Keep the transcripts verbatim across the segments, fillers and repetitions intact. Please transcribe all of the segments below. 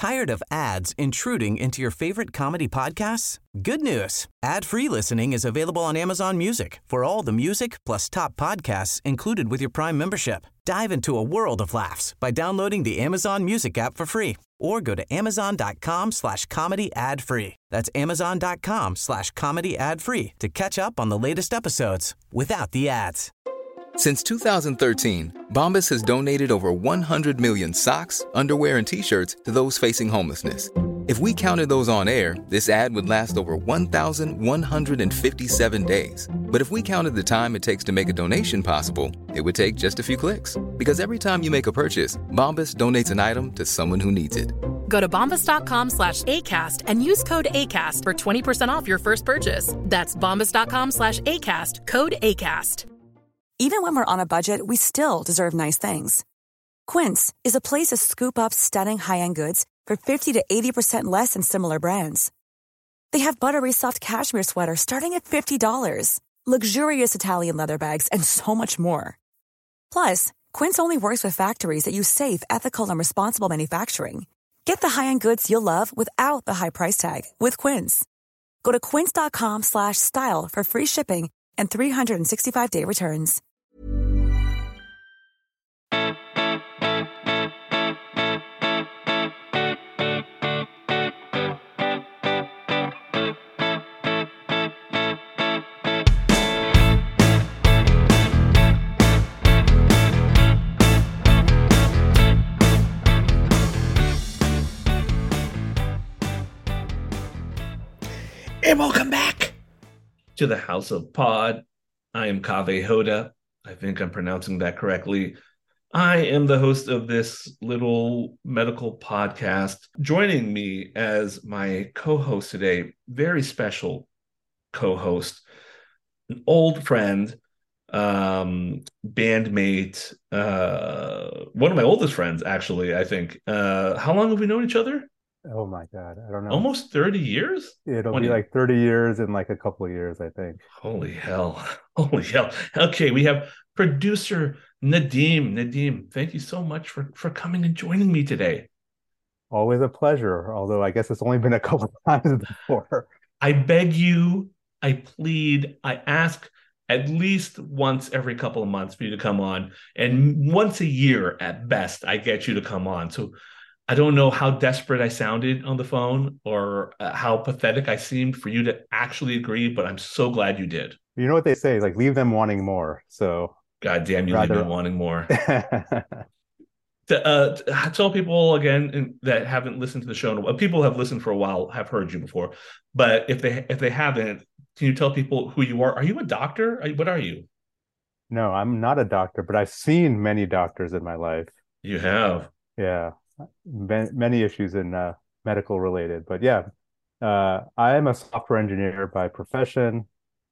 Tired of ads intruding into your favorite comedy podcasts? Good news. Ad-free listening is available on Amazon Music for all the music plus top podcasts included with your Prime membership. Dive into a world of laughs by downloading the Amazon Music app for free or go to amazon.com slash comedy ad free. That's amazon.com slash comedy ad free to catch up on the latest episodes without the ads. Since two thousand thirteen, Bombas has donated over one hundred million socks, underwear, and T-shirts to those facing homelessness. If we counted those on air, this ad would last over one thousand one hundred fifty-seven days. But if we counted the time it takes to make a donation possible, it would take just a few clicks. Because every time you make a purchase, Bombas donates an item to someone who needs it. Go to bombas.com slash ACAST and use code ACAST for twenty percent off your first purchase. That's bombas.com slash ACAST, code ACAST. Even when we're on a budget, we still deserve nice things. Quince is a place to scoop up stunning high-end goods for fifty to eighty percent less than similar brands. They have buttery soft cashmere sweaters starting at fifty dollars, luxurious Italian leather bags, and so much more. Plus, Quince only works with factories that use safe, ethical, and responsible manufacturing. Get the high-end goods you'll love without the high price tag with Quince. Go to quince.com slash style for free shipping and three sixty-five day returns. And welcome back to the House of Pod. I am Kaveh Hoda. I think I'm pronouncing that correctly. I am the host of this little medical podcast. Joining me as my co-host today, very special co-host, an old friend, um, bandmate, uh, one of my oldest friends, actually, I think. Uh, how long have we known each other? Oh my God, I don't know. Almost thirty years? It'll twenty be like thirty years in like a couple of years, I think. Holy hell. Holy hell. Okay, we have producer Nadim. Nadim, thank you so much for, for coming and joining me today. Always a pleasure, although I guess it's only been a couple of times before. I beg you, I plead, I ask at least once every couple of months for you to come on. And once a year at best, I get you to come on. So I don't know how desperate I sounded on the phone or uh, how pathetic I seemed for you to actually agree, but I'm so glad you did. You know what they say, like leave them wanting more. So God damn you, rather... leave them wanting more. to, uh, to tell people again that haven't listened to the show, people have listened for a while, have heard you before, but if they if they haven't, can you tell people who you are? Are you a doctor? Are you, what are you? No, I'm not a doctor, but I've seen many doctors in my life. You have? Yeah. Many issues in uh, medical related, but yeah, uh, I am a software engineer by profession.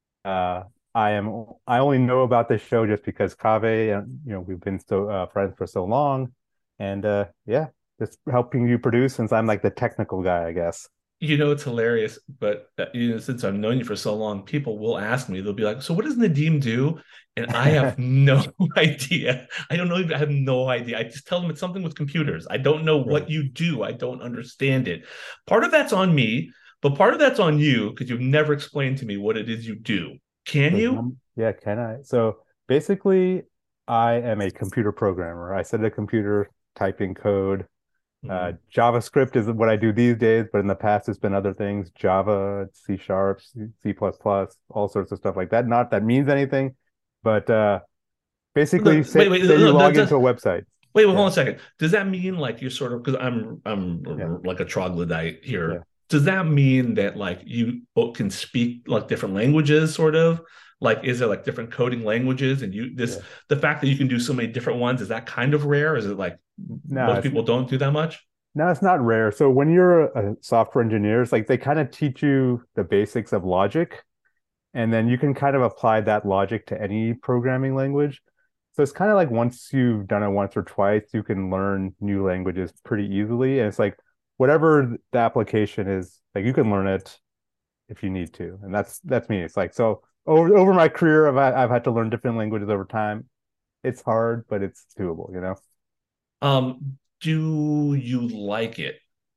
Uh, I am. I only know about this show just because Kaveh, and you know, we've been so uh, friends for so long, and uh, yeah, just helping you produce since I'm like the technical guy, I guess. You know, it's hilarious, but uh, you know, since I've known you for so long, people will ask me, they'll be like, so what does Nadim do? And I have no idea. I don't know. I have no idea. I just tell them it's something with computers. I don't know what right. you do. I don't understand it. Part of that's on me, but part of that's on you because you've never explained to me what it is you do. Can you? Um, yeah, can I? So basically, I am a computer programmer. I sit at a computer typing code. Uh, JavaScript is what I do these days, but in the past it's been other things, Java, C Sharp, C plus plus, all sorts of stuff like that. Not that means anything, but uh, basically, no, say, wait, wait, say no, you log does, into a website. Wait, wait, yeah. Hold on a second. Does that mean like you're sort of, because I'm I'm yeah. like a troglodyte here. Yeah. Does that mean that like you can speak like different languages, sort of? Like, is there like different coding languages, and you this yeah. the fact that you can do so many different ones, is that kind of rare? Is it like no, most people don't do that much? No, it's not rare. So when you're a software engineer, it's like they kind of teach you the basics of logic, and then you can kind of apply that logic to any programming language. So it's kind of like once you've done it once or twice, you can learn new languages pretty easily. And it's like whatever the application is, like you can learn it if you need to. And that's that's me. It's like so. Over over my career, I've I've had to learn different languages over time. It's hard, but it's doable, you know. Um, do you like it?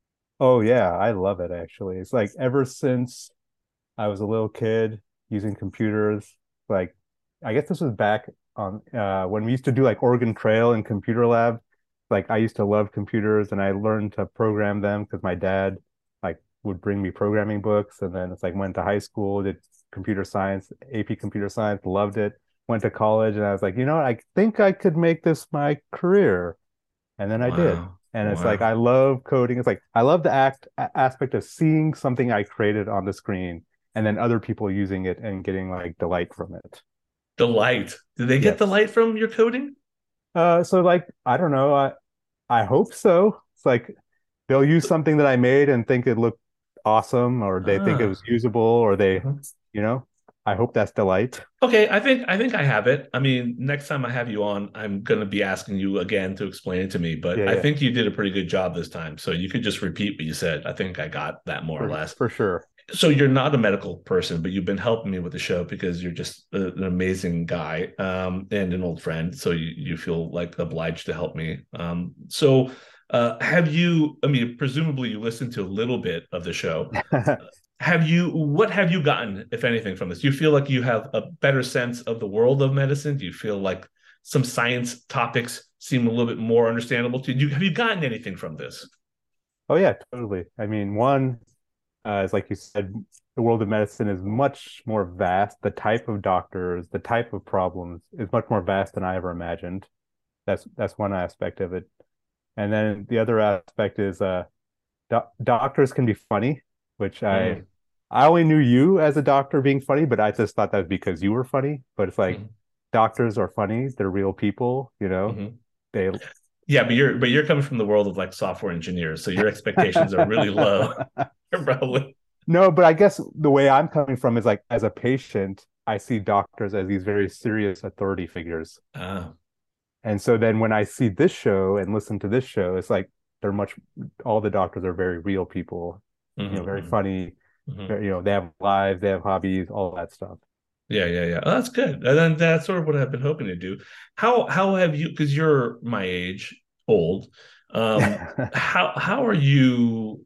Oh yeah, I love it actually. It's like ever since I was a little kid using computers, like I guess this was back on uh when we used to do like Oregon Trail and computer lab. Like I used to love computers and I learned to program them because my dad like would bring me programming books, and then it's like went to high school, did computer science, A P computer science, loved it. Went to college and I was like, you know what, I think I could make this my career. And then I did. Wow. And it's like I Wow. love coding. It's like I love the act a- aspect of seeing something I created on the screen and then other people using it and getting like delight from it. Delight. Did they get Yes. delight from your coding? Uh, so like I don't know. I I hope so. It's like they'll use something that I made and think it looked awesome, or they think it was Ah. usable, or they, Uh-huh. you know, I hope that's delight. Okay, I think I think I have it. I mean, next time I have you on, I'm gonna be asking you again to explain it to me, but Yeah, I yeah, think you did a pretty good job this time. So you could just repeat what you said. I think I got that more or for less. for sure. So you're not a medical person, but you've been helping me with the show because you're just a- an amazing guy, um, and an old friend. So you, you feel like obliged to help me. Um, so uh, have you, I mean, presumably you listened to a little bit of the show. Have you, what have you gotten, if anything, from this? Do you feel like you have a better sense of the world of medicine? Do you feel like some science topics seem a little bit more understandable to you? Have you gotten anything from this? Oh yeah, totally. I mean, one, uh, is like you said, the world of medicine is much more vast. The type of doctors, the type of problems is much more vast than I ever imagined. That's that's one aspect of it. And then the other aspect is uh doc doctors can be funny, which I Mm, I only knew you as a doctor being funny, but I just thought that was because you were funny. But it's like mm, doctors are funny, they're real people, you know. mhm. They Yeah, but you're but you're coming from the world of like software engineers, so your expectations are really low. Probably. No, but I guess the way I'm coming from is like as a patient, I see doctors as these very serious authority figures. Ah, And so then when I see this show and listen to this show, it's like they're much, all the doctors are very real people, you know, very mhm, funny, mhm. very, you know, they have lives, they have hobbies, all that stuff. Yeah, yeah, yeah. Oh, that's good. And then that's sort of what I've been hoping to do. How how have you, because you're my age, old, um, how how are you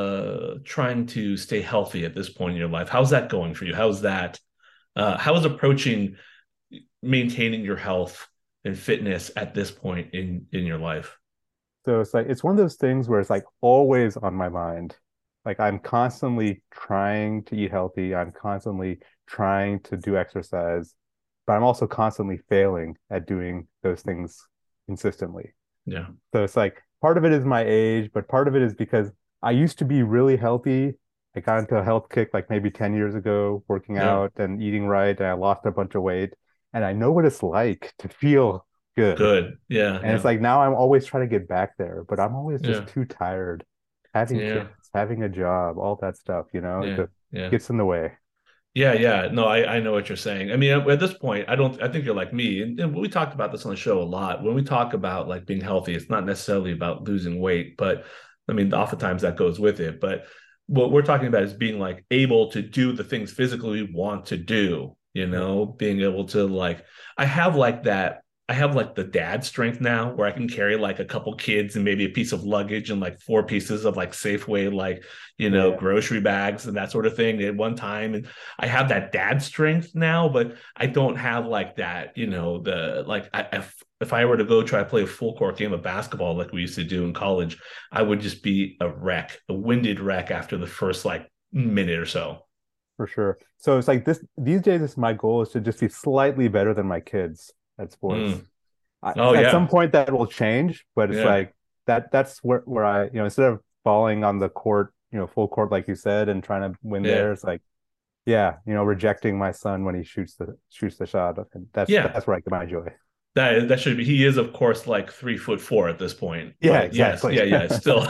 uh trying to stay healthy at this point in your life? How's that going for you? How's that uh how is approaching maintaining your health and fitness at this point in in your life? So it's like it's one of those things where it's like always on my mind. Like I'm constantly trying to eat healthy. I'm constantly trying to do exercise, but I'm also constantly failing at doing those things consistently. Yeah. So it's like part of it is my age, but part of it is because I used to be really healthy. I got into a health kick like maybe ten years ago, working Yeah. out and eating right, and I lost a bunch of weight. And I know what it's like to feel good. Good. Yeah, And it's yeah. like now I'm always trying to get back there, but I'm always just Yeah. too tired. Having Yeah. kids, having a job, all that stuff, you know, it Yeah. just Yeah. gets in the way. Yeah, yeah. No, I, I know what you're saying. I mean, at, at this point, I don't, I think you're like me. And, and we talked about this on the show a lot. When we talk about like being healthy, it's not necessarily about losing weight, but I mean, oftentimes that goes with it. But what we're talking about is being like able to do the things physically we want to do, you Yeah. know, being able to like, I have like that. I have like the dad strength now where I can carry like a couple kids and maybe a piece of luggage and like four pieces of like Safeway, like, you know, Yeah, grocery bags and that sort of thing at one time. And I have that dad strength now, but I don't have like that, you know, the like I, if if I were to go try to play a full court game of basketball like we used to do in college, I would just be a wreck, a winded wreck after the first like minute or so. for sure. So it's like this these days, it's my goal is to just be slightly better than my kids at sports. Mm. I, Oh at some yeah, point that will change, but it's yeah, like that that's where where I, you know, instead of falling on the court, you know, full court like you said and trying to win yeah, there, it's like yeah, you know, rejecting my son when he shoots the shoots the shot. And that's yeah. that's where I get my joy. That that should be. He is of course like three foot four at this point, Yeah, but yes, exactly. yeah, yeah. Still,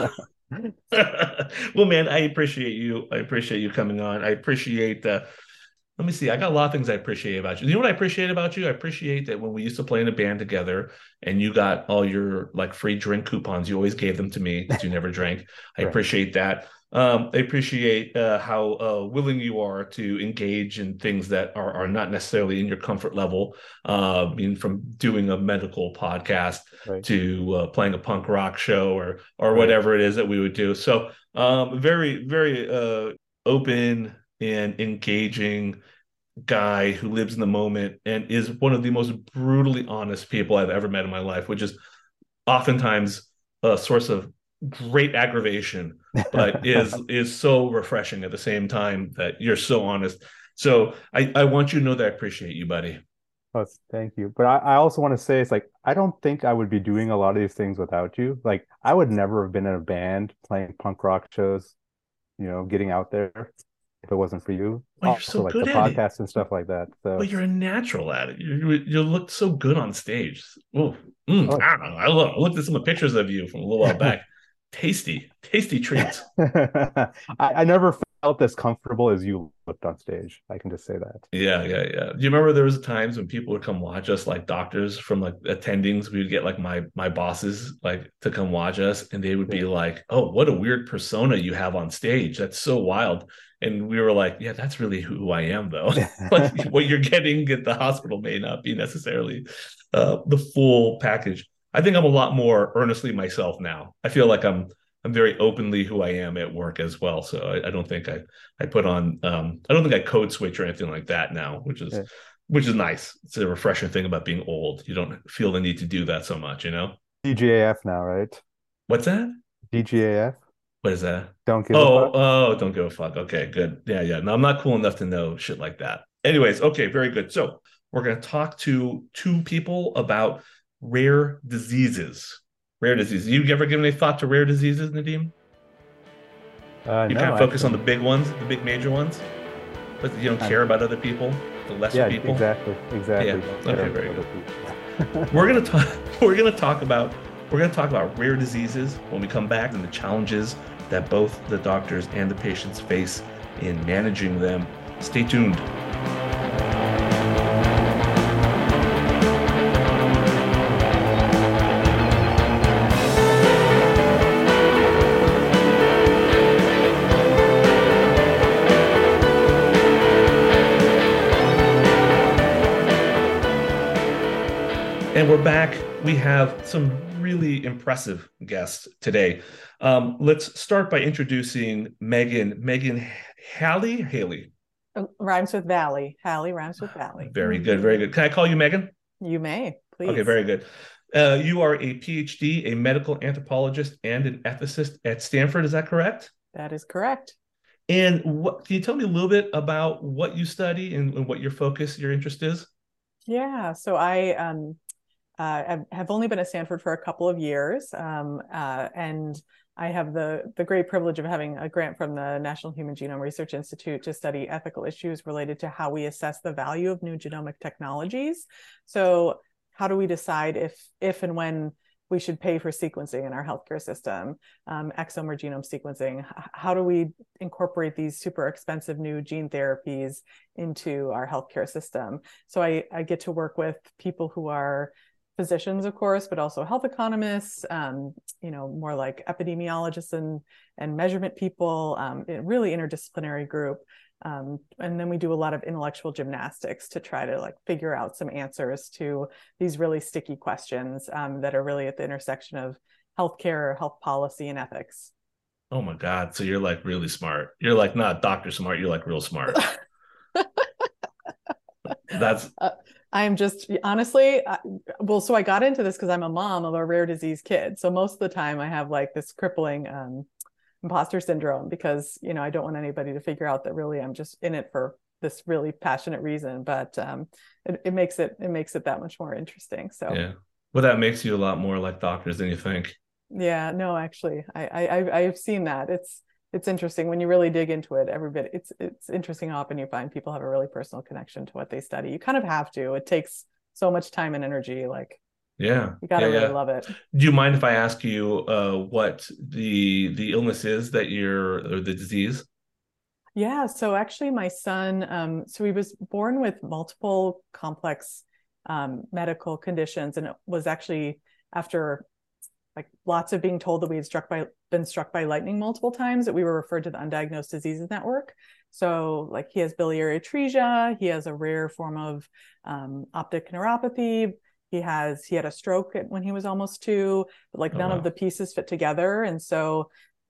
well, man, I appreciate you. I appreciate you coming on. I appreciate uh, let me see. I got a lot of things I appreciate about you. You know what I appreciate about you? I appreciate that when we used to play in a band together and you got all your like free drink coupons, you always gave them to me because you never drank. I Right. appreciate that. Um, I appreciate uh, how uh, willing you are to engage in things that are, are not necessarily in your comfort level. Uh, I mean, from doing a medical podcast Right. to uh, playing a punk rock show or or Right. whatever it is that we would do. So Um, very, very uh, open and engaging guy who lives in the moment and is one of the most brutally honest people I've ever met in my life, which is oftentimes a source of great aggravation, but is is so refreshing at the same time that you're so honest. So I, I want you to know that I appreciate you, buddy. Oh, thank you. But I, I also want to say it's like I don't think I would be doing a lot of these things without you. Like I would never have been in a band playing punk rock shows, you know, getting out there if it wasn't for you. Well, you're Also, so like the good at it. podcast and stuff like that. So, But you're a natural at it. You you look so good on stage. Oh, mm, oh, I don't know. I, look, I looked at some of the pictures of you from a little while back. Tasty, tasty treats. I, I never felt as comfortable as you looked on stage. I can just say that. Yeah, yeah, yeah. Do you remember there was times when people would come watch us, like doctors from like attendings? We would get like my my bosses like to come watch us, and they would be like, "Oh, what a weird persona you have on stage. That's so wild." And we were like, "Yeah, that's really who I am, though." Like what you're getting at the hospital may not be necessarily uh, the full package. I think I'm a lot more earnestly myself now. I feel like I'm I'm very openly who I am at work as well. So I, I don't think I I put on um, I don't think I code switch or anything like that now, which is Yeah. which is nice. It's a refreshing thing about being old. You don't feel the need to do that so much, you know? D G A F now, right? What's that? D G A F. What is that? Don't give a Oh, fuck. oh, don't give a fuck. Okay, good. Yeah, yeah. No, I'm not cool enough to know shit like that. Anyways, okay, very good. So we're gonna talk to two people about rare diseases. Rare diseases. You ever given any thought to rare diseases, Nadim? Uh, You no, kind of focus on actually. the big ones, the big major ones, but you don't I- care about other people, the lesser Yeah, people. exactly, exactly. Yeah. Don't Okay, care very about good. other people. We're gonna talk. We're gonna talk about. We're gonna talk about rare diseases when we come back and the challenges that both the doctors and the patients face in managing them. Stay tuned. And we're back. We have some really impressive guests today. Um, let's start by introducing Megan. Megan Halley? Haley. Rhymes with Valley. Hallie rhymes with Valley. Very good, very good. Can I call you Megan? You may, please. Okay, very good. Uh, you are a PhD, a medical anthropologist, and an ethicist at Stanford. Is that correct? That is correct. And what can you tell me a little bit about what you study and, and what your focus, your interest is? Yeah. So I um, uh, have only been at Stanford for a couple of years, um, uh, and I have the the great privilege of having a grant from the National Human Genome Research Institute to study ethical issues related to how we assess the value of new genomic technologies. So how do we decide if if and when we should pay for sequencing in our healthcare system, um, exome or genome sequencing? How do we incorporate these super expensive new gene therapies into our healthcare system? So I, I get to work with people who are physicians, of course, but also health economists, um, you know, more like epidemiologists and, and measurement people, um, a really interdisciplinary group. Um, and then we do a lot of intellectual gymnastics to try to like figure out some answers to these really sticky questions um, that are really at the intersection of healthcare, health policy, and ethics. Oh my God. So you're like really smart. You're like not doctor smart, you're like real smart. That's uh, I'm just honestly, uh, well, so I got into this because I'm a mom of a rare disease kid. So most of the time I have like this crippling um, imposter syndrome because, you know, I don't want anybody to figure out that really I'm just in it for this really passionate reason, but um, it, it makes it, it makes it that much more interesting. So, yeah. Well, that makes you a lot more like doctors than you think. Yeah, no, actually, I, I, I've seen that. It's, it's interesting when you really dig into it. Every bit, it's, it's interesting how often you find people have a really personal connection to what they study. You kind of have to. It takes so much time and energy. Like, yeah, you gotta yeah, really yeah. love it. Do you mind if I ask you uh, what the the illness is that you're, or the disease? Yeah. So actually, my son, um, so he was born with multiple complex um, medical conditions, and it was actually after like lots of being told that we had struck by been struck by lightning multiple times that we were referred to the Undiagnosed Diseases Network. So like he has biliary atresia, he has a rare form of um, optic neuropathy. He has he had a stroke when he was almost two, but like Oh, none wow. of the pieces fit together. And so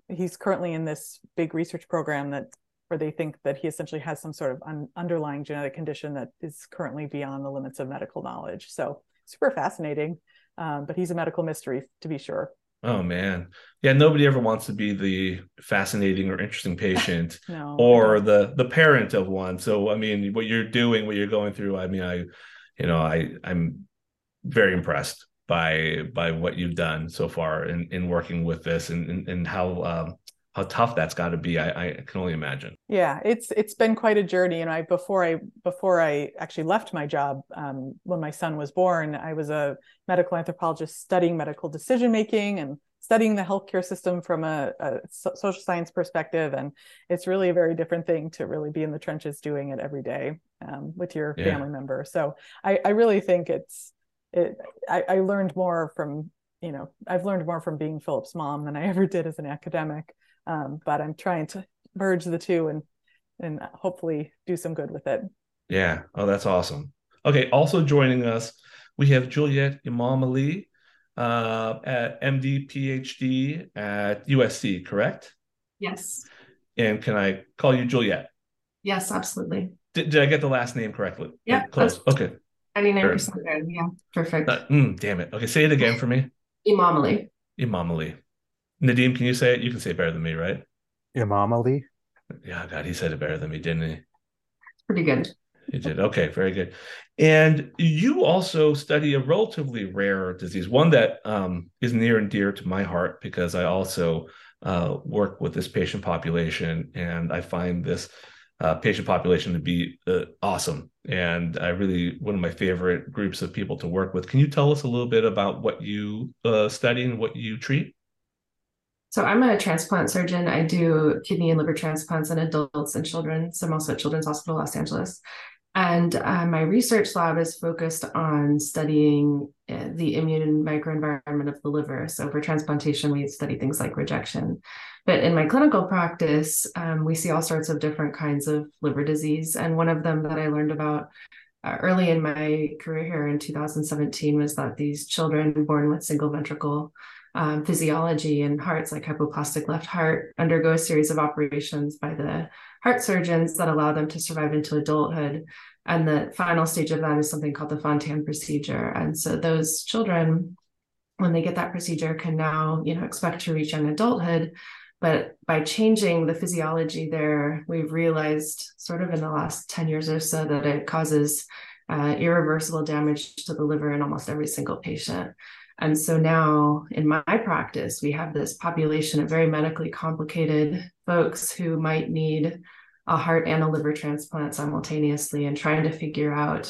he's currently in this big research program that where they think that he essentially has some sort of un- underlying genetic condition that is currently beyond the limits of medical knowledge. So super fascinating, um, but he's a medical mystery to be sure. Oh man. Yeah, nobody ever wants to be the fascinating or interesting patient no, or the the parent of one. So I mean, what you're doing, what you're going through, I mean, I you know, I I'm very impressed by by what you've done so far in in working with this and and, and how um how tough that's got to be. I, I can only imagine. Yeah, it's it's been quite a journey. And I before I before I actually left my job, um, when my son was born, I was a medical anthropologist studying medical decision making and studying the healthcare system from a, a social science perspective. And it's really a very different thing to really be in the trenches doing it every day, um, with your Yeah. family member. So I, I really think it's it. I, I learned more from you know I've learned more from being Philip's mom than I ever did as an academic. Um, but I'm trying to merge the two and and hopefully do some good with it. Yeah. Oh, that's awesome. Okay. Also joining us, we have Juliet Imam-Ali, uh, at M D, PhD at U S C, correct? Yes. And can I call you Juliet? Yes, absolutely. Did, did I get the last name correctly? Yeah, Close. Okay. ninety-nine percent good. Yeah, perfect. Uh, mm, damn it. Okay. Say it again for me. Imam-Ali. Imam-Ali. Nadim, can you say it? You can say it better than me, right? Imam-Ali. Yeah, God, he said it better than me, didn't he? Pretty good. You did. Okay, very good. And you also study a relatively rare disease, one that um, is near and dear to my heart because I also uh, work with this patient population, and I find this uh, patient population to be uh, awesome. And I really, one of my favorite groups of people to work with. Can you tell us a little bit about what you uh, study and what you treat? So I'm a transplant surgeon. I do kidney and liver transplants in adults and children. So I'm also at Children's Hospital Los Angeles. And uh, my research lab is focused on studying uh, the immune microenvironment of the liver. So for transplantation, we study things like rejection. But in my clinical practice, um, we see all sorts of different kinds of liver disease. And one of them that I learned about uh, early in my career here in two thousand seventeen was that these children born with single ventricle Um, physiology and hearts, like hypoplastic left heart, undergo a series of operations by the heart surgeons that allow them to survive into adulthood. And the final stage of that is something called the Fontan procedure. And so those children, when they get that procedure, can now, you know, expect to reach an adulthood. But by changing the physiology there, we've realized sort of in the last ten years or so that it causes uh, irreversible damage to the liver in almost every single patient. And so now in my practice, we have this population of very medically complicated folks who might need a heart and a liver transplant simultaneously, and trying to figure out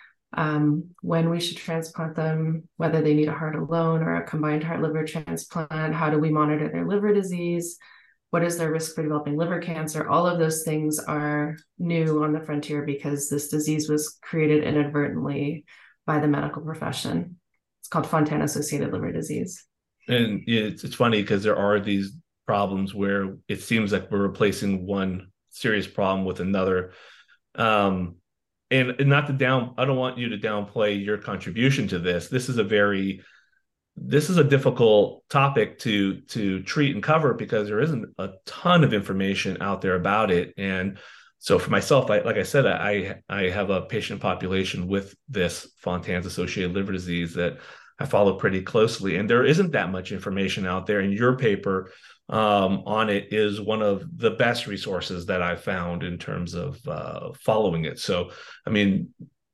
um, when we should transplant them, whether they need a heart alone or a combined heart liver transplant. How do we monitor their liver disease? What is their risk for developing liver cancer? All of those things are new on the frontier because this disease was created inadvertently by the medical profession. It's called Fontan-associated liver disease. And it's, it's funny because there are these problems where it seems like we're replacing one serious problem with another. Um, and, and not to down, I don't want you to downplay your contribution to this. This is a very, this is a difficult topic to, to treat and cover because there isn't a ton of information out there about it. And so for myself, I, like I said, I I have a patient population with this Fontan's-associated liver disease that I follow pretty closely, and there isn't that much information out there. And your paper um, on it is one of the best resources that I've found in terms of uh, following it. So, I mean,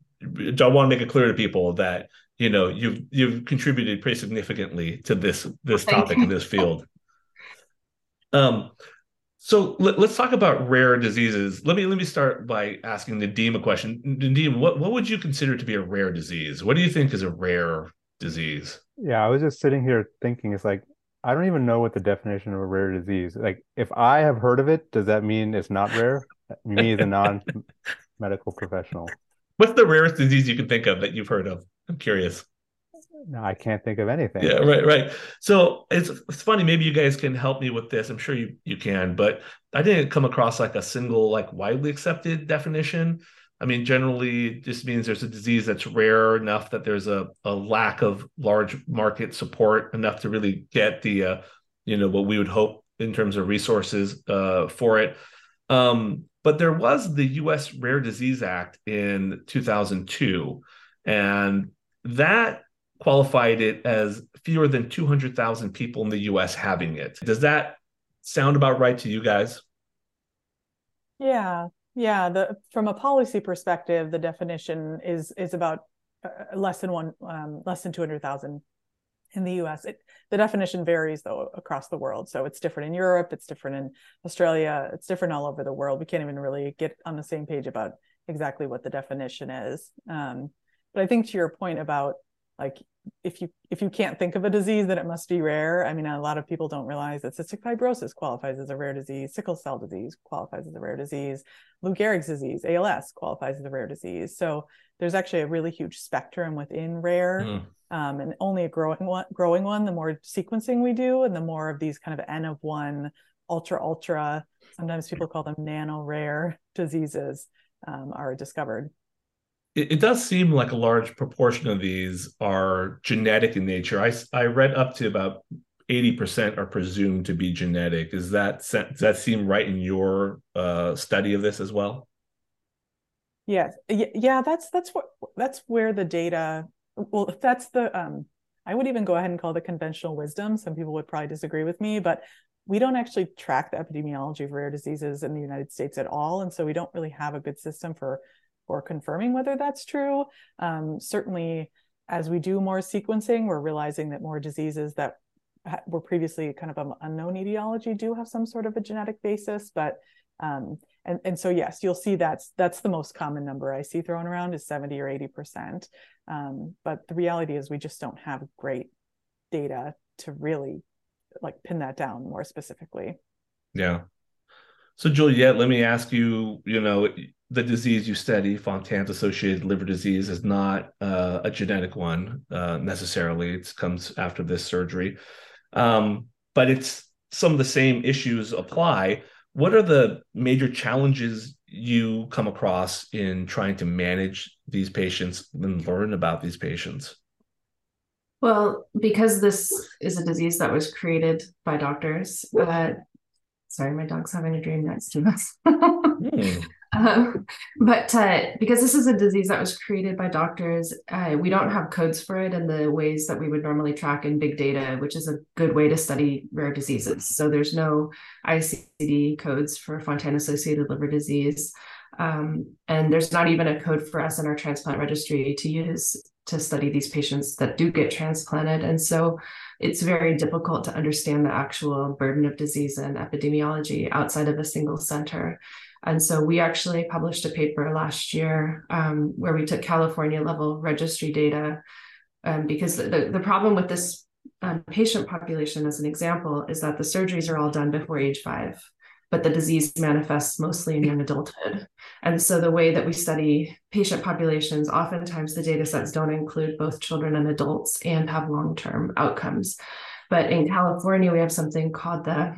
I want to make it clear to people that you know you've you've contributed pretty significantly to this this topic in this field. Um. So let, let's talk about rare diseases. Let me let me start by asking Nadim a question. Nadim, what, what would you consider to be a rare disease? What do you think is a rare disease? Yeah, I was just sitting here thinking, it's like, I don't even know what the definition of a rare disease. Like, if I have heard of it, does that mean it's not rare? Me as a non-medical professional. What's the rarest disease you can think of that you've heard of? I'm curious. No, I can't think of anything. Yeah, right, right. So it's it's funny. Maybe you guys can help me with this. I'm sure you you can, but I didn't come across like a single, like widely accepted definition. I mean, generally, it just means there's a disease that's rare enough that there's a, a lack of large market support enough to really get the, uh, you know, what we would hope in terms of resources uh, for it. Um, but there was the U S Rare Disease Act in two thousand two, and that qualified it as fewer than two hundred thousand people in the U S having it. Does that sound about right to you guys? Yeah, yeah. The from a policy perspective, the definition is is about uh, less than one, um, less than two hundred thousand in the U S. It, the definition varies though across the world. So it's different in Europe, it's different in Australia, it's different all over the world. We can't even really get on the same page about exactly what the definition is. Um, but I think to your point about like, if you if you can't think of a disease, then it must be rare. I mean, a lot of people don't realize that cystic fibrosis qualifies as a rare disease, sickle cell disease qualifies as a rare disease, Lou Gehrig's disease, A L S qualifies as a rare disease. So there's actually a really huge spectrum within rare, mm. um, and only a growing one. Growing one, the more sequencing we do, and the more of these kind of N of one, ultra ultra, sometimes people call them nano rare diseases, um, are discovered. It does seem like a large proportion of these are genetic in nature. I, I read up to about eighty percent are presumed to be genetic. Is that, does that seem right in your uh, study of this as well? Yes. Yeah, that's that's what that's where the data, well, that's the, um, I would even go ahead and call the conventional wisdom. Some people would probably disagree with me, but we don't actually track the epidemiology of rare diseases in the United States at all. And so we don't really have a good system for or confirming whether that's true. Um, certainly, as we do more sequencing, we're realizing that more diseases that ha- were previously kind of an unknown etiology do have some sort of a genetic basis. But um, and and so yes, you'll see that's that's the most common number I see thrown around is seventy or eighty percent. Um, but the reality is we just don't have great data to really like pin that down more specifically. Yeah. So Juliette, let me ask you, you know, the disease you study, Fontan's-associated liver disease, is not uh, a genetic one uh, necessarily. It comes after this surgery. Um, but it's some of the same issues apply. What are the major challenges you come across in trying to manage these patients and learn about these patients? Well, because this is a disease that was created by doctors, uh, sorry, my dog's having a dream next to us. mm. um, but uh, because this is a disease that was created by doctors, uh, we don't have codes for it in the ways that we would normally track in big data, which is a good way to study rare diseases. So there's no I C D codes for Fontan-associated liver disease. Um, and there's not even a code for us in our transplant registry to use to study these patients that do get transplanted. And so it's very difficult to understand the actual burden of disease and epidemiology outside of a single center. And so we actually published a paper last year um, where we took California level registry data um, because the, the problem with this um, patient population, as an example, is that the surgeries are all done before age five, but the disease manifests mostly in young adulthood. And so the way that we study patient populations, oftentimes the data sets don't include both children and adults and have long-term outcomes. But in California, we have something called the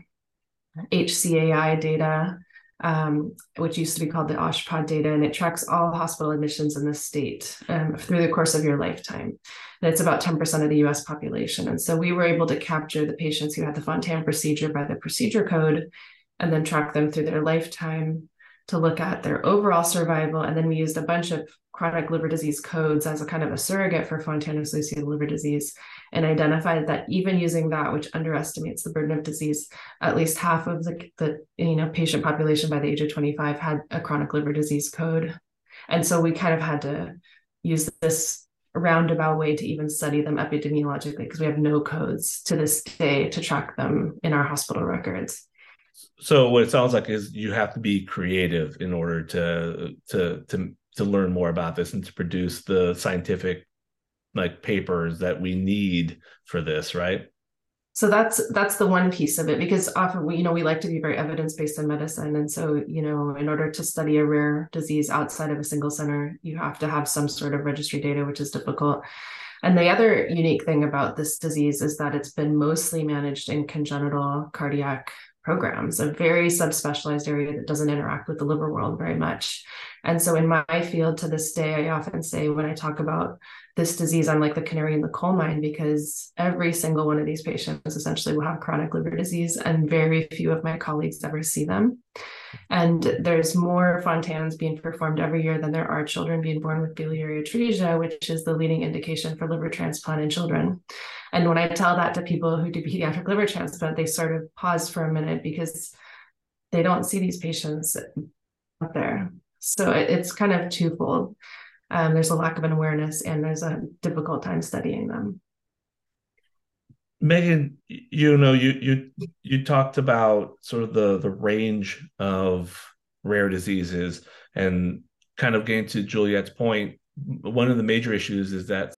H C A I data, um, which used to be called the OSHPOD data, and it tracks all hospital admissions in the state um, through the course of your lifetime. And it's about ten percent of the U S population. And so we were able to capture the patients who had the Fontan procedure by the procedure code and then track them through their lifetime to look at their overall survival. And then we used a bunch of chronic liver disease codes as a kind of a surrogate for Fontan-associated liver disease, and identified that even using that, which underestimates the burden of disease, at least half of the, the you know patient population by the age of twenty-five had a chronic liver disease code. And so we kind of had to use this roundabout way to even study them epidemiologically, because we have no codes to this day to track them in our hospital records. So what it sounds like is you have to be creative in order to to to to learn more about this and to produce the scientific like papers that we need for this, right? So that's that's the one piece of it, because often we you know we like to be very evidence-based in medicine, and so you know in order to study a rare disease outside of a single center, you have to have some sort of registry data, which is difficult. And the other unique thing about this disease is that it's been mostly managed in congenital cardiac programs, a very subspecialized area that doesn't interact with the liver world very much. And so in my field to this day, I often say when I talk about this disease, I'm like the canary in the coal mine, because every single one of these patients essentially will have chronic liver disease, and very few of my colleagues ever see them. And there's more Fontans being performed every year than there are children being born with biliary atresia, which is the leading indication for liver transplant in children. And when I tell that to people who do pediatric liver transplant, they sort of pause for a minute because they don't see these patients out there. So it's kind of twofold. Um, there's a lack of an awareness, and there's a difficult time studying them. Megan, you know, you you you talked about sort of the the range of rare diseases, and kind of getting to Juliet's point, one of the major issues is that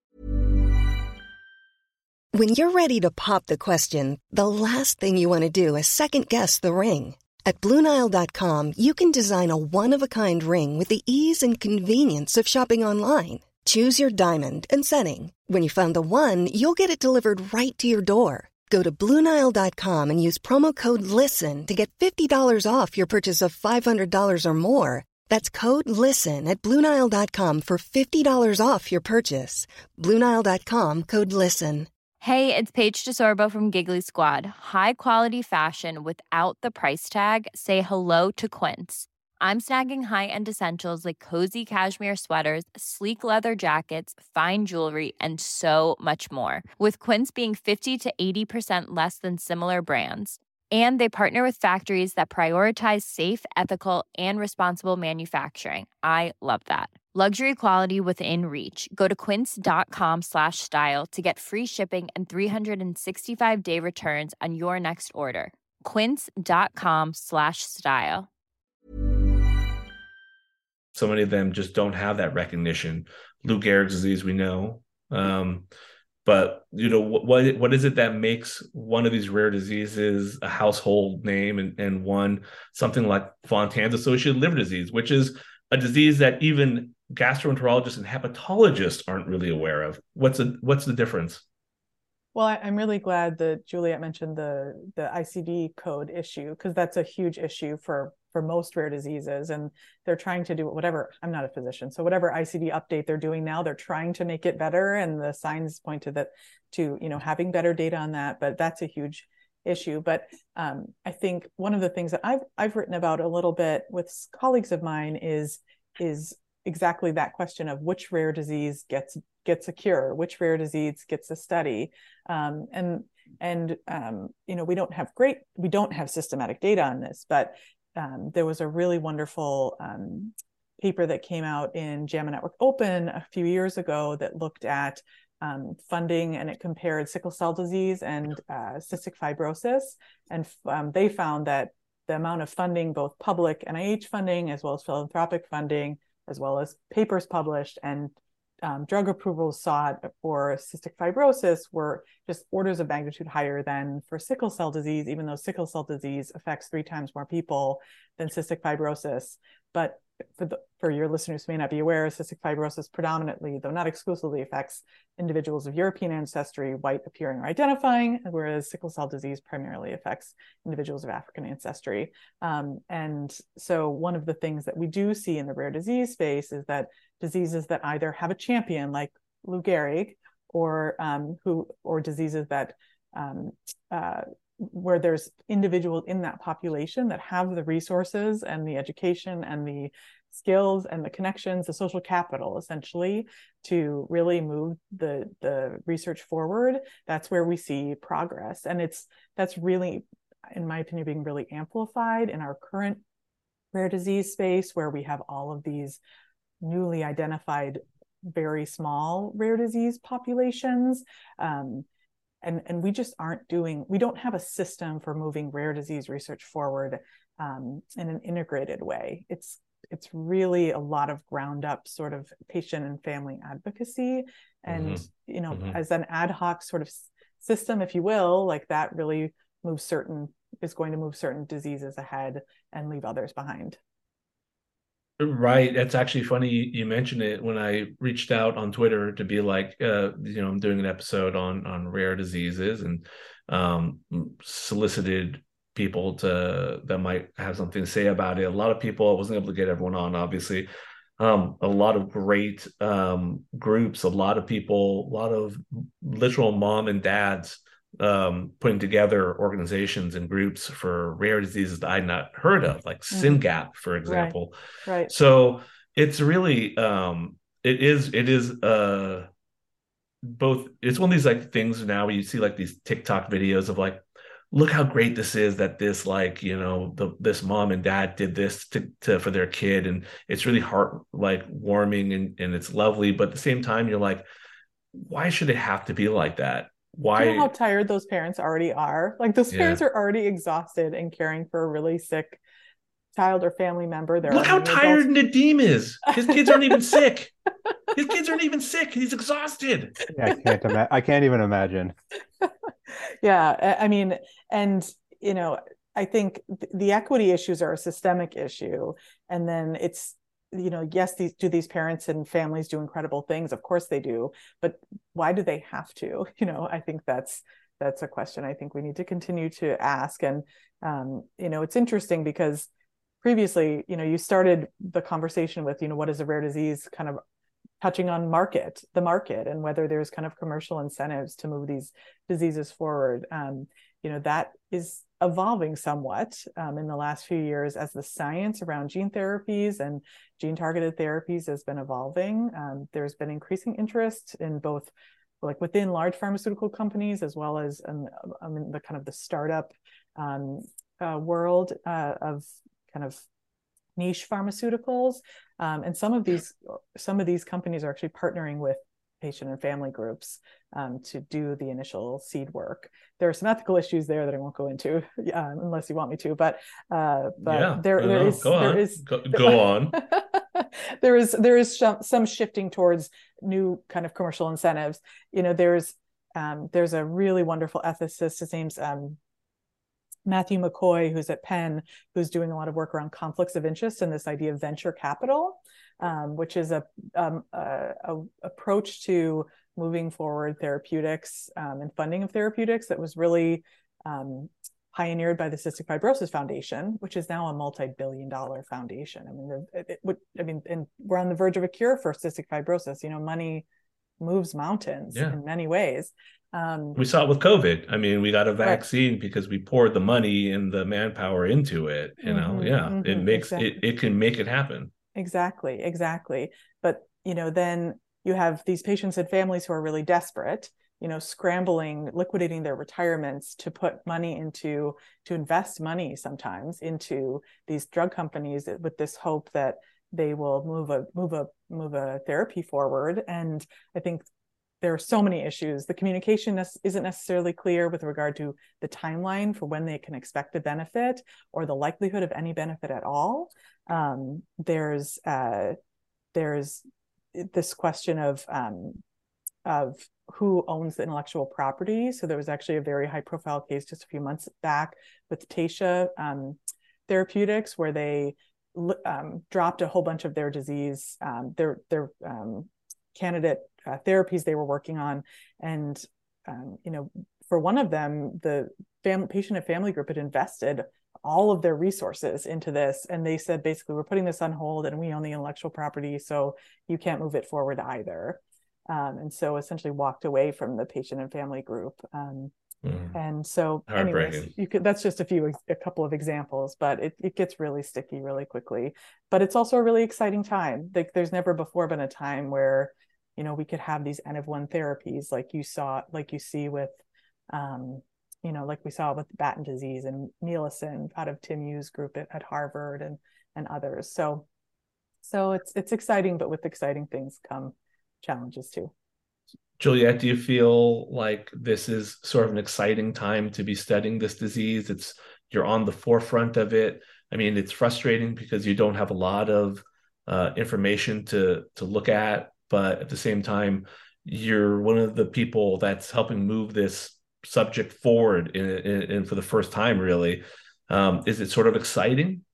when you're ready to pop the question, the last thing you want to do is second guess the ring. At Blue Nile dot com, you can design a one-of-a-kind ring with the ease and convenience of shopping online. Choose your diamond and setting. When you find the one, you'll get it delivered right to your door. Go to Blue Nile dot com and use promo code LISTEN to get fifty dollars off your purchase of five hundred dollars or more. That's code LISTEN at Blue Nile dot com for fifty dollars off your purchase. Blue Nile dot com, code LISTEN. Hey, it's Paige DeSorbo from Giggly Squad. High quality fashion without the price tag. Say hello to Quince. I'm snagging high-end essentials like cozy cashmere sweaters, sleek leather jackets, fine jewelry, and so much more. With Quince being fifty to eighty percent less than similar brands. And they partner with factories that prioritize safe, ethical, and responsible manufacturing. I love that. Luxury quality within reach. Go to quince.com slash style to get free shipping and three sixty-five day returns on your next order. Quince.com slash style. So many of them just don't have that recognition. Lou Gehrig's disease, we know. Um, but, you know, what what is it that makes one of these rare diseases a household name, and, and one, something like Fontan's associated liver disease, which is a disease that even gastroenterologists and hepatologists aren't really aware of? What's a, what's the difference? Well, I, I'm really glad that Juliet mentioned the the I C D code issue, because that's a huge issue for for most rare diseases, and they're trying to do whatever. I'm not a physician, so whatever I C D update they're doing now, they're trying to make it better, and the signs point to that, to you know having better data on that. But that's a huge issue. But um, I think one of the things that I've I've written about a little bit with colleagues of mine is is exactly that question of which rare disease gets gets a cure, which rare disease gets a study, um, and and um, you know we don't have great we don't have systematic data on this, but um, there was a really wonderful um, paper that came out in JAMA Network Open a few years ago that looked at um, funding, and it compared sickle cell disease and uh, cystic fibrosis, and um, they found that the amount of funding, both public N I H funding as well as philanthropic funding, as well as papers published and um, drug approvals sought for cystic fibrosis, were just orders of magnitude higher than for sickle cell disease, even though sickle cell disease affects three times more people than cystic fibrosis. But for the, for your listeners who may not be aware, cystic fibrosis predominantly, though not exclusively, affects individuals of European ancestry, white appearing or identifying, whereas sickle cell disease primarily affects individuals of African ancestry. Um, and so one of the things that we do see in the rare disease space is that diseases that either have a champion like Lou Gehrig, or um, who or diseases that um, uh, where there's individuals in that population that have the resources and the education and the skills and the connections, the social capital, essentially, to really move the, the research forward, that's where we see progress. And it's that's really, in my opinion, being really amplified in our current rare disease space, where we have all of these newly identified, very small rare disease populations. Um, And, and we just aren't doing, we don't have a system for moving rare disease research forward um, in an integrated way. It's it's really a lot of ground up sort of patient and family advocacy. And, mm-hmm. you know, mm-hmm. as an ad hoc sort of system, if you will, like that really moves certain, is going to move certain diseases ahead and leave others behind. Right. That's actually funny you mentioned it. When I reached out on Twitter to be like, uh, you know, I'm doing an episode on on rare diseases, and um, solicited people to that might have something to say about it. A lot of people, I wasn't able to get everyone on, obviously. um, a lot of great um, groups, a lot of people, a lot of literal mom and dads um, putting together organizations and groups for rare diseases that I'd not heard of, like Mm-hmm. SYNGAP, for example. Right. Right. So it's really, um, it is, it is uh, both, it's one of these like things now where you see like these TikTok videos of like, look how great this is that this like, you know, the, this mom and dad did this to, to for their kid. And it's really heart like warming and, and it's lovely. But at the same time, you're like, why should it have to be like that? Why? Do you know how tired those parents already are? Like those parents yeah. are already exhausted and caring for a really sick child or family member. They're Look how tired adults. Nadim is. His kids aren't even sick. His kids aren't even sick. He's exhausted. Yeah, I can't ima- I can't even imagine. Yeah, I mean, and you know, I think th- the equity issues are a systemic issue, and then it's, you know, yes, these do these parents and families do incredible things, of course they do, but why do they have to? You know, I think that's that's a question I think we need to continue to ask. And um, you know, it's interesting because previously, you know, you started the conversation with, you know, what is a rare disease, kind of touching on market, the market, and whether there's kind of commercial incentives to move these diseases forward. Um, you know, that is evolving somewhat um, in the last few years as the science around gene therapies and gene targeted therapies has been evolving. Um, there's been increasing interest in both like within large pharmaceutical companies as well as in, in the kind of the startup um, uh, world uh, of kind of niche pharmaceuticals. Um, and some of these some of these companies are actually partnering with patient and family groups um, to do the initial seed work. There are some ethical issues there that I won't go into um, unless you want me to, but uh, but yeah, there there no, is go there on. is go, go on. there is there is some, some shifting towards new kind of commercial incentives. You know, there's um, there's a really wonderful ethicist. His name's um, Matthew McCoy, who's at Penn, who's doing a lot of work around conflicts of interest and this idea of venture capital, um, which is a, um, a, a approach to moving forward therapeutics um, and funding of therapeutics that was really um, pioneered by the Cystic Fibrosis Foundation, which is now a multi-billion dollar foundation. I mean, it, it would, I mean, and we're on the verge of a cure for cystic fibrosis. You know, money moves mountains yeah. in many ways. Um, we saw it with COVID. I mean, we got a vaccine right. because we poured the money and the manpower into it. You know, mm-hmm, yeah, mm-hmm, it makes exactly. it. It can make it happen. Exactly, exactly. But you know, then you have these patients and families who are really desperate. You know, scrambling, liquidating their retirements to put money into to invest money sometimes into these drug companies with this hope that they will move a move a move a therapy forward. And I think there are so many issues. The communication isn't necessarily clear with regard to the timeline for when they can expect a benefit or the likelihood of any benefit at all. Um, there's uh, there's this question of um, of who owns the intellectual property. So there was actually a very high profile case just a few months back with Taysha um, Therapeutics, where they um, dropped a whole bunch of their disease, um, their their um, candidate uh, therapies they were working on, and um, you know, for one of them, the family, patient and family group had invested all of their resources into this, and they said basically, we're putting this on hold, and we own the intellectual property, so you can't move it forward either. Um, and so essentially walked away from the patient and family group. Um, mm. And so anyways, you could, that's just a few, a couple of examples, but it, it gets really sticky really quickly. But it's also a really exciting time. Like there's never before been a time where, you know, we could have these N of one therapies like you saw, like you see with, um, you know, like we saw with Batten disease and Nielsen out of Tim Yu's group at, at Harvard and, and others. So, so it's, it's exciting, but with exciting things come challenges too. Juliette, do you feel like this is sort of an exciting time to be studying this disease? It's you're on the forefront of it. I mean, it's frustrating because you don't have a lot of uh, information to to look at, but at the same time, you're one of the people that's helping move this subject forward in, in, in for the first time, really. Um, is it sort of exciting?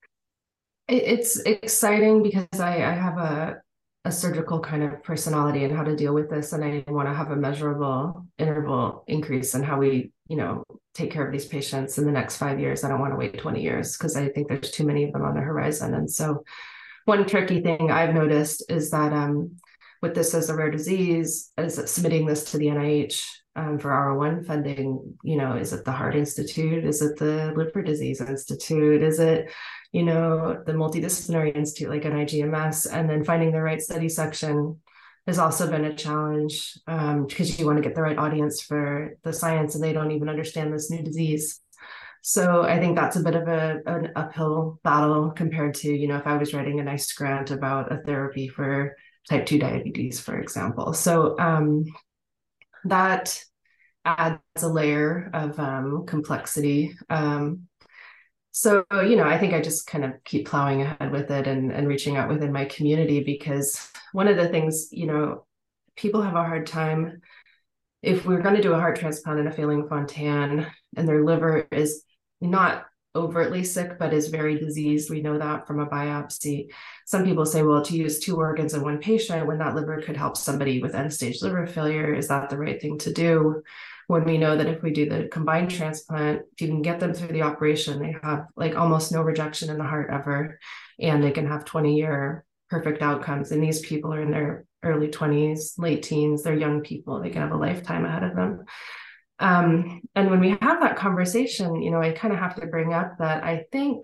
It's exciting because I, I have a a surgical kind of personality and how to deal with this. And I want to have a measurable interval increase in how we, you know, take care of these patients in the next five years. I don't want to wait twenty years because I think there's too many of them on the horizon. And so one tricky thing I've noticed is that um, with this as a rare disease, as submitting this to the N I H um, for R O one funding, you know, is it the Heart Institute? Is it the Liver Disease Institute? Is it, you know, the Multidisciplinary Institute like N I G M S? And then finding the right study section has also been a challenge um, because you want to get the right audience for the science and they don't even understand this new disease. So I think that's a bit of a, an uphill battle compared to, you know, if I was writing a nice grant about a therapy for type two diabetes, for example. So um, that adds a layer of um, complexity. Um, so, you know, I think I just kind of keep plowing ahead with it and, and reaching out within my community, because one of the things, you know, people have a hard time if we're going to do a heart transplant in a failing Fontan and their liver is not overtly sick, but is very diseased. We know that from a biopsy. Some people say, well, to use two organs in one patient when that liver could help somebody with end-stage liver failure, is that the right thing to do? When we know that if we do the combined transplant, if you can get them through the operation, they have like almost no rejection in the heart ever, and they can have twenty year perfect outcomes. And these people are in their early twenties, late teens, they're young people, they can have a lifetime ahead of them. Um, and when we have that conversation, you know, I kind of have to bring up that I think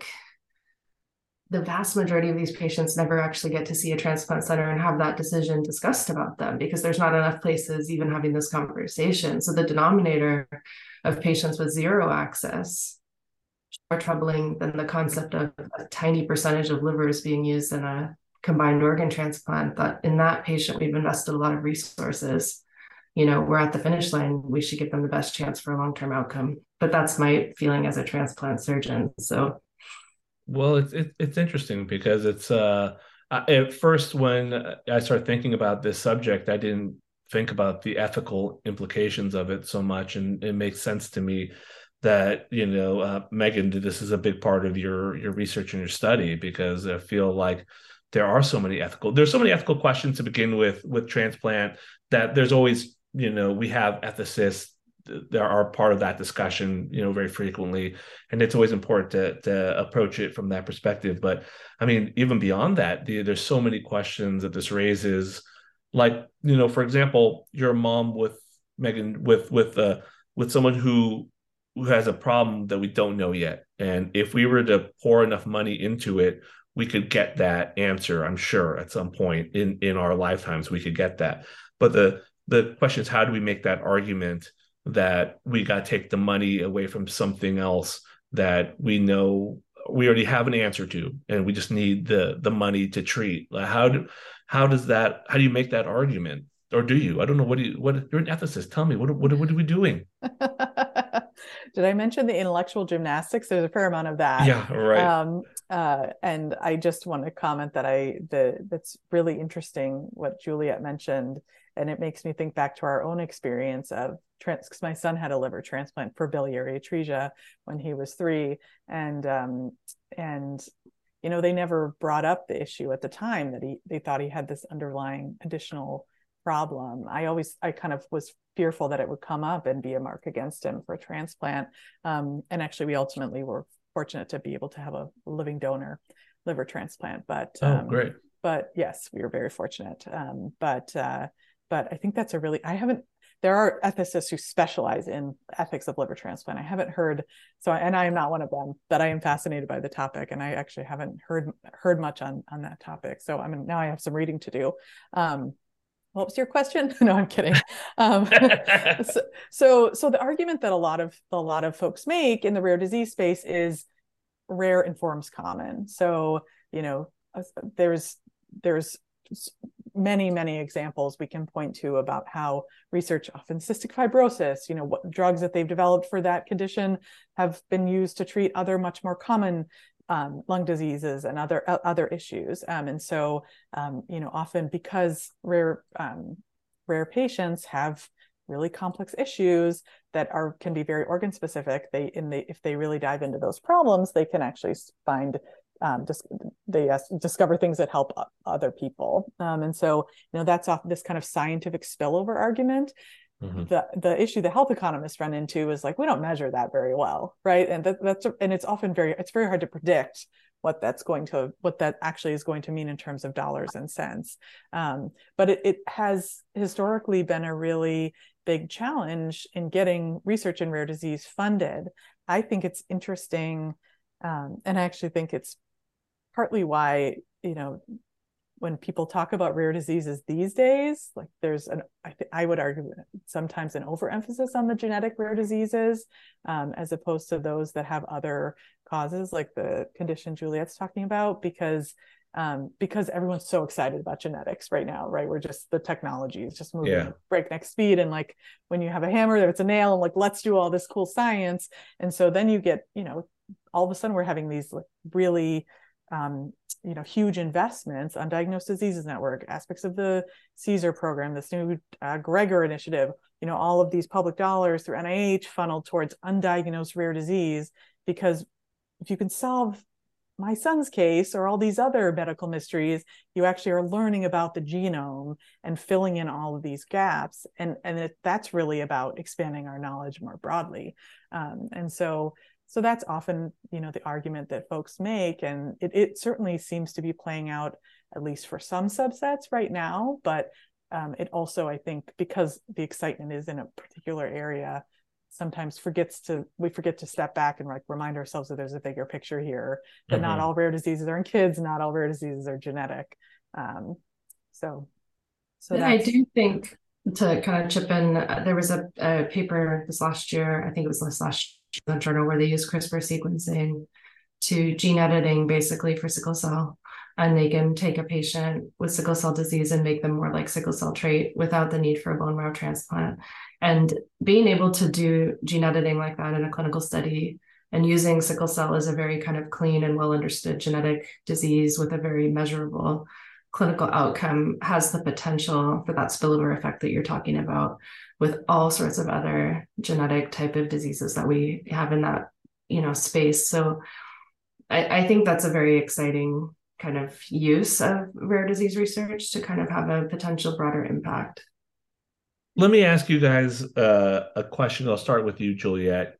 the vast majority of these patients never actually get to see a transplant center and have that decision discussed about them, because there's not enough places even having this conversation. So the denominator of patients with zero access is more troubling than the concept of a tiny percentage of livers being used in a combined organ transplant. That in that patient, we've invested a lot of resources. You know, we're at the finish line, we should give them the best chance for a long-term outcome. But that's my feeling as a transplant surgeon. So, well, it's it, it's interesting because it's uh at first when I started thinking about this subject, I didn't think about the ethical implications of it so much, and it makes sense to me that, you know, uh, Megan, this is a big part of your your research and your study, because I feel like there are so many ethical there's so many ethical questions to begin with with transplant, that there's always, you know, we have ethicists that are part of that discussion, you know, very frequently. And it's always important to, to approach it from that perspective. But I mean, even beyond that, the, there's so many questions that this raises. Like, you know, for example, your mom with Megan, with, with, uh, with someone who, who has a problem that we don't know yet. And if we were to pour enough money into it, we could get that answer, I'm sure, at some point in, in our lifetimes, we could get that. But the, the question is, how do we make that argument that we got to take the money away from something else that we know we already have an answer to, and we just need the the money to treat? Like, how do how does that how do you make that argument, or do you? I don't know. What do you? What you're an ethicist? Tell me. What what what are we doing? Did I mention the intellectual gymnastics? There's a fair amount of that. Yeah, right. Um, uh, and I just want to comment that I the that's really interesting what Juliet mentioned. And it makes me think back to our own experience of trans, because my son had a liver transplant for biliary atresia when he was three. And, um, and, you know, they never brought up the issue at the time that he, they thought he had this underlying additional problem. I always, I kind of was fearful that it would come up and be a mark against him for transplant. Um, and actually we ultimately were fortunate to be able to have a living donor liver transplant, but, oh, um, great. But yes, we were very fortunate. Um, but, uh, But I think that's a really, I haven't, there are ethicists who specialize in ethics of liver transplant. I haven't heard, so, and I am not one of them, but I am fascinated by the topic. And I actually haven't heard, heard much on, on that topic. So I mean, now I have some reading to do. Um, what was your question? No, I'm kidding. Um, so, so, so the argument that a lot of, a lot of folks make in the rare disease space is rare informs common. So, you know, there's, there's, many, many examples we can point to about how research, often cystic fibrosis, you know, what drugs that they've developed for that condition have been used to treat other much more common um, lung diseases and other uh, other issues. Um, and so, um, you know, often because rare um, rare patients have really complex issues that are can be very organ specific, they in the if they really dive into those problems, they can actually find Um, just they uh, discover things that help other people, um, and so you know that's off this kind of scientific spillover argument. Mm-hmm. The the issue the health economists run into is like we don't measure that very well, right? And that, that's and it's often very it's very hard to predict what that's going to, what that actually is going to mean in terms of dollars and cents. Um, but it, it has historically been a really big challenge in getting research in rare disease funded. I think it's interesting, um, and I actually think it's partly why, you know, when people talk about rare diseases these days, like there's an, I, th- I would argue sometimes an overemphasis on the genetic rare diseases, um, as opposed to those that have other causes, like the condition Juliet's talking about, because um, because everyone's so excited about genetics right now, right? We're just, the technology is just moving Yeah. at breakneck speed. And like when you have a hammer, there it's a nail, and like, let's do all this cool science. And so then you get, you know, all of a sudden we're having these like really um, you know, huge investments. Undiagnosed Diseases Network, aspects of the CSER program, this new uh, Gregor initiative, you know, all of these public dollars through N I H funneled towards undiagnosed rare disease, because if you can solve my son's case or all these other medical mysteries, you actually are learning about the genome and filling in all of these gaps. And, and it, that's really about expanding our knowledge more broadly. Um, and so So that's often, you know, the argument that folks make, and it, it certainly seems to be playing out, at least for some subsets right now. But um, it also, I think, because the excitement is in a particular area, sometimes forgets to, we forget to step back and like remind ourselves that there's a bigger picture here, that mm-hmm. not all rare diseases are in kids, not all rare diseases are genetic. Um, so, so I do think, to kind of chip in, uh, there was a, a paper this last year, I think it was this last year, the journal, where they use CRISPR sequencing to gene editing basically for sickle cell, and they can take a patient with sickle cell disease and make them more like sickle cell trait without the need for a bone marrow transplant. And being able to do gene editing like that in a clinical study and using sickle cell as a very kind of clean and well understood genetic disease with a very measurable clinical outcome has the potential for that spillover effect that you're talking about with all sorts of other genetic type of diseases that we have in that, you know, space. So I, I think that's a very exciting kind of use of rare disease research to kind of have a potential broader impact. Let me ask you guys uh, a question. I'll start with you, Juliet.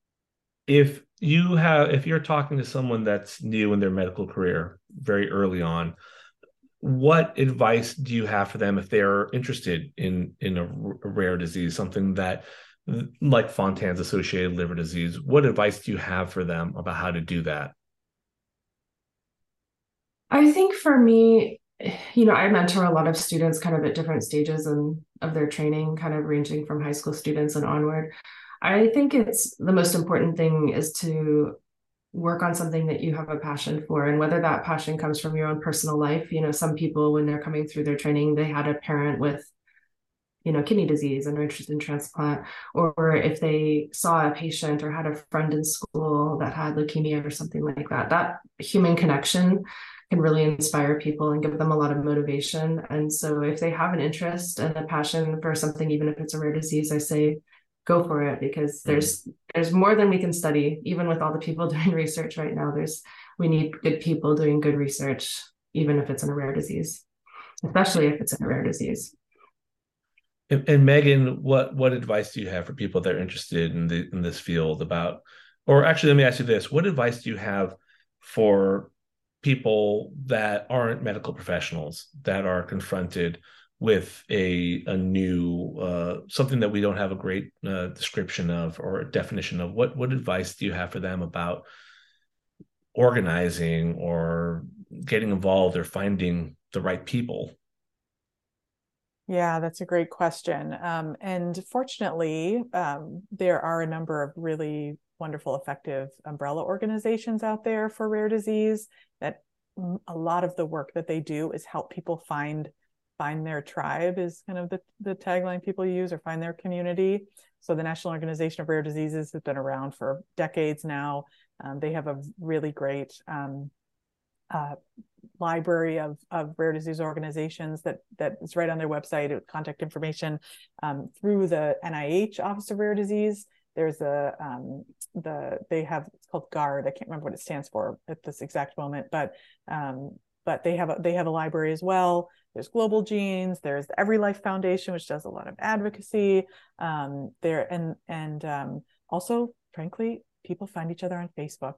If you have, if you're talking to someone that's new in their medical career very early on, what advice do you have for them if they're interested in in a, r- a rare disease, something that like Fontane's associated liver disease? What advice do you have for them about how to do that? I think for me, you know, I mentor a lot of students kind of at different stages in, of their training, kind of ranging from high school students and onward. I think it's the most important thing is to work on something that you have a passion for, and whether that passion comes from your own personal life. You know, some people, when they're coming through their training, they had a parent with, you know, kidney disease and are interested in transplant, or if they saw a patient or had a friend in school that had leukemia or something like that. That human connection can really inspire people and give them a lot of motivation. And so if they have an interest and a passion for something, even if it's a rare disease, I say go for it, because there's there's more than we can study. Even with all the people doing research right now, there's we need good people doing good research, even if it's in a rare disease, especially if it's in a rare disease. And, and Megan, what what advice do you have for people that are interested in the in this field about, or actually, let me ask you this: what advice do you have for people that aren't medical professionals that are confronted with a a new uh, something that we don't have a great uh, description of or a definition of? What what advice do you have for them about organizing or getting involved or finding the right people? Yeah, that's a great question. Um, and fortunately, um, there are a number of really wonderful, effective umbrella organizations out there for rare disease that a lot of the work that they do is help people find find their tribe, is kind of the, the tagline people use, or find their community. So the National Organization of Rare Diseases has been around for decades now. Um, they have a really great um, uh, library of, of rare disease organizations that that is right on their website with contact information. Um, through the N I H Office of Rare Disease, there's a um, the they have, it's called GARD. I can't remember what it stands for at this exact moment, but um, but they have a, they have a library as well. There's Global Genes. There's the Every Life Foundation, which does a lot of advocacy um, there, and and um, also, frankly, people find each other on Facebook.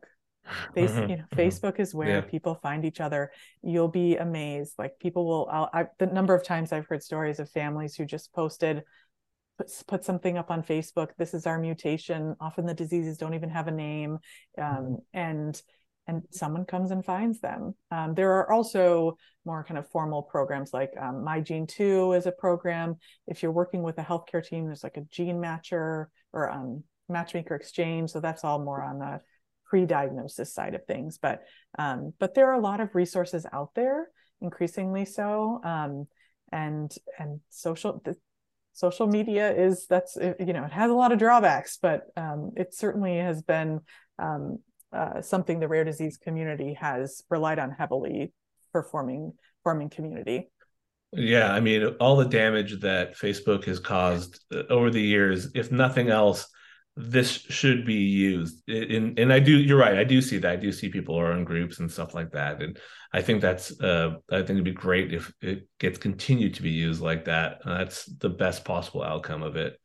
Face, Mm-hmm. you know, Facebook is where Yeah. people find each other. You'll be amazed. Like people will, I'll, I, the number of times I've heard stories of families who just posted, put, put something up on Facebook. This is our mutation. Often the diseases don't even have a name. Um, Mm-hmm. and, and someone comes and finds them. Um, there are also more kind of formal programs like um, My Gene two is a program. If you're working with a healthcare team, there's like a gene matcher or um, matchmaker exchange. So that's all more on the pre-diagnosis side of things. But um, but there are a lot of resources out there, increasingly so. Um, and and social the, social media is that's you know it has a lot of drawbacks, but um, it certainly has been um, uh, something the rare disease community has relied on heavily for forming forming community. Yeah, I mean, all the damage that Facebook has caused over the years, if nothing else, this should be used. And, and I do, you're right, I do see that. I do see people are in groups and stuff like that. And I think that's, uh, I think it'd be great if it gets continued to be used like that. Uh, that's the best possible outcome of it.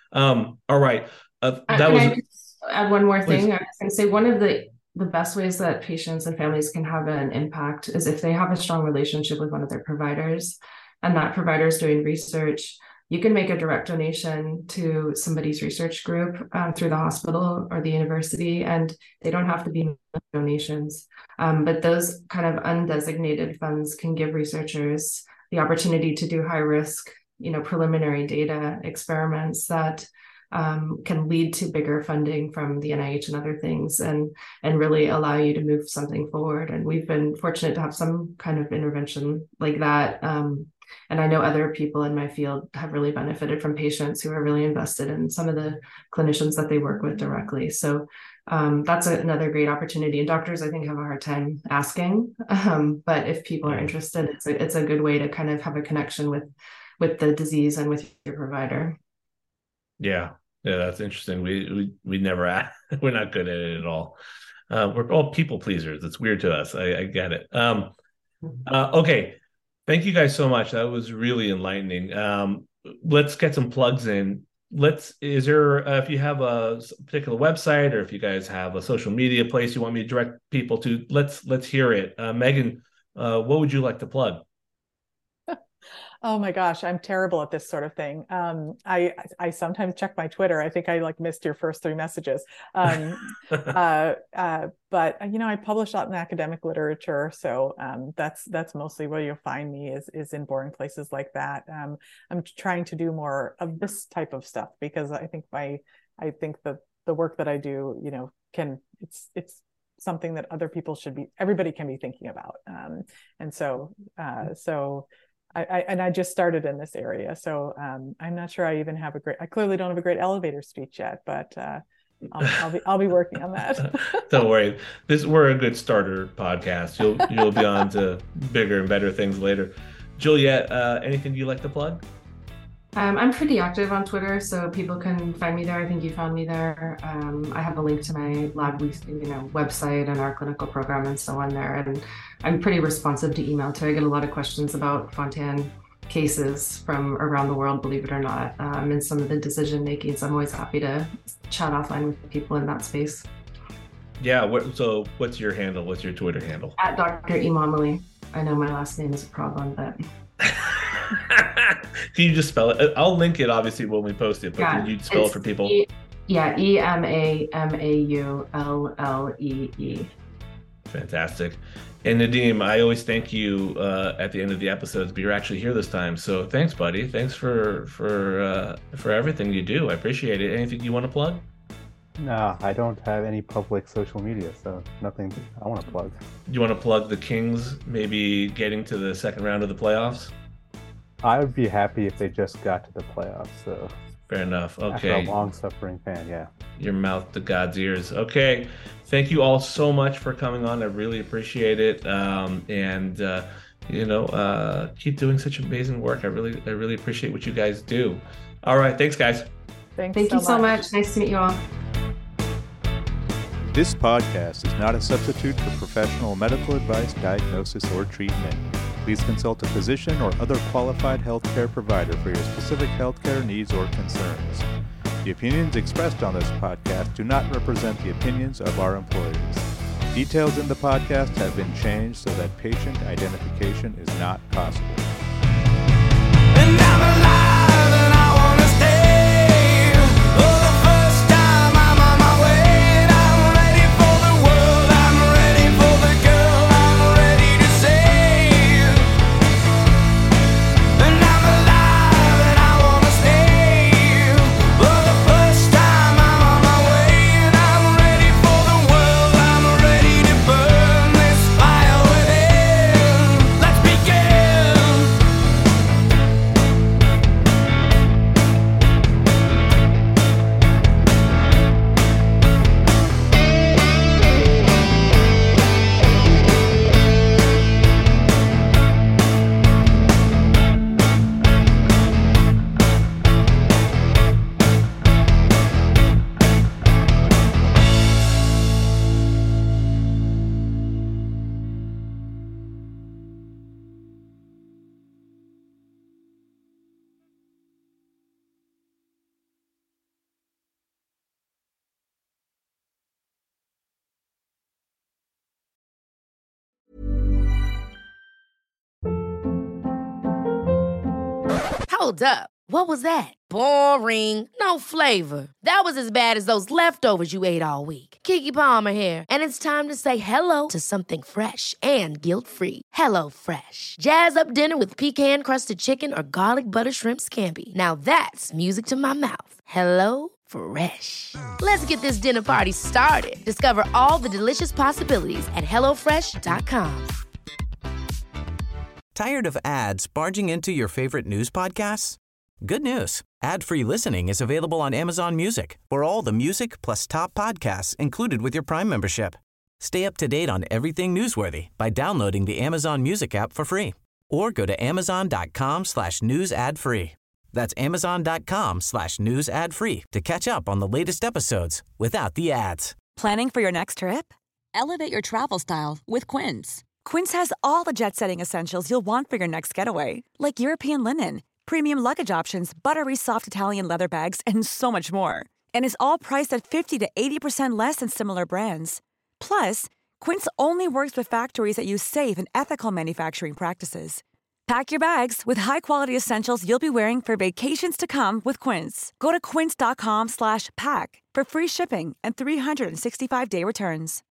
Um, all right. Uh, that Can was. I just add one more Please. thing? I was going to say one of the the best ways that patients and families can have an impact is if they have a strong relationship with one of their providers, and that provider is doing research. You can make a direct donation to somebody's research group um, through the hospital or the university, and they don't have to be donations. Um, but those kind of undesignated funds can give researchers the opportunity to do high risk, you know, preliminary data experiments that um, can lead to bigger funding from the N I H and other things, and and really allow you to move something forward. And we've been fortunate to have some kind of intervention like that. Um, and I know other people in my field have really benefited from patients who are really invested in some of the clinicians that they work with directly. So um, that's a, another great opportunity. And doctors, I think, have a hard time asking. Um, but if people are interested, it's a, it's a good way to kind of have a connection with with the disease and with your provider. Yeah, yeah, that's interesting. We we we never ask. We're not good at it at all. Uh, we're all people pleasers. It's weird to us. I, I get it. Um, uh, okay, thank you guys so much. That was really enlightening. Um, let's get some plugs in. Let's. Is there uh, if you have a particular website or if you guys have a social media place you want me to direct people to? Let's let's hear it. Uh, Megan, uh, what would you like to plug? Oh my gosh, I'm terrible at this sort of thing. Um, I I sometimes check my Twitter. I think I like missed your first three messages. Um, uh, uh, but you know, I publish out in academic literature, so um, that's that's mostly where you'll find me is is in boring places like that. Um, I'm trying to do more of this type of stuff because I think my I think the the work that I do, you know, can it's it's something that other people should be. Everybody can be thinking about. Um, and so uh, so. I, I, and I just started in this area, so um, I'm not sure I even have a great. I clearly don't have a great elevator speech yet, but uh, I'll, I'll be I'll be working on that. Don't worry, this we're a good starter podcast. You'll you'll be on to bigger and better things later. Juliet, uh, anything you like to plug? Um, I'm pretty active on Twitter, so people can find me there. I think you found me there. Um, I have a link to my lab, you know, website and our clinical program and so on there. And I'm pretty responsive to email too. I get a lot of questions about Fontan cases from around the world, believe it or not, um, and some of the decision making. So I'm always happy to chat offline with people in that space. Yeah. What, so what's your handle? What's your Twitter handle? At Doctor Imamali. I know my last name is a problem, but. Can you just spell it? I'll link it obviously when we post it, but yeah, can you spell it for people? E, yeah, E M A M A U L L E E. Fantastic. And Nadim, I always thank you uh, at the end of the episodes, but you're actually here this time. So thanks, buddy. Thanks for for uh, for everything you do. I appreciate it. Anything you want to plug? No, I don't have any public social media, so nothing I want to plug. You want to plug the Kings maybe getting to the second round of the playoffs? I would be happy if they just got to the playoffs. So fair enough. Okay. After a long-suffering fan, yeah. Your mouth to God's ears. Okay. Thank you all so much for coming on. I really appreciate it. Um, and uh, you know, uh, keep doing such amazing work. I really, I really appreciate what you guys do. All right. Thanks, guys. Thanks Thank so you so much. much. Nice to meet you all. This podcast is not a substitute for professional medical advice, diagnosis, or treatment. Please consult a physician or other qualified healthcare provider for your specific healthcare needs or concerns. The opinions expressed on this podcast do not represent the opinions of our employees. Details in the podcast have been changed so that patient identification is not possible. And I'm alive and I wanna stay. For the first time I'm on my way. And I'm ready for the world, I'm ready for the girl, I'm ready to save. And I'm alive and I wanna stay. For the first time I'm on my way. And I'm ready for the world, I'm ready to burn this fire within. Let's begin. Hold up. What was that? Boring. No flavor. That was as bad as those leftovers you ate all week. Keke Palmer here, and it's time to say hello to something fresh and guilt-free. Hello Fresh. Jazz up dinner with pecan-crusted chicken or garlic butter shrimp scampi. Now that's music to my mouth. Hello Fresh. Let's get this dinner party started. Discover all the delicious possibilities at hello fresh dot com. Tired of ads barging into your favorite news podcasts? Good news. Ad-free listening is available on Amazon Music for all the music plus top podcasts included with your Prime membership. Stay up to date on everything newsworthy by downloading the Amazon Music app for free or go to amazon.com slash news ad free. That's amazon.com slash news ad free to catch up on the latest episodes without the ads. Planning for your next trip? Elevate your travel style with Quince. Quince has all the jet-setting essentials you'll want for your next getaway, like European linen, premium luggage options, buttery soft Italian leather bags, and so much more. And is all priced at fifty to eighty percent less than similar brands. Plus, Quince only works with factories that use safe and ethical manufacturing practices. Pack your bags with high-quality essentials you'll be wearing for vacations to come with Quince. Go to quince.com slash pack for free shipping and three sixty-five day returns.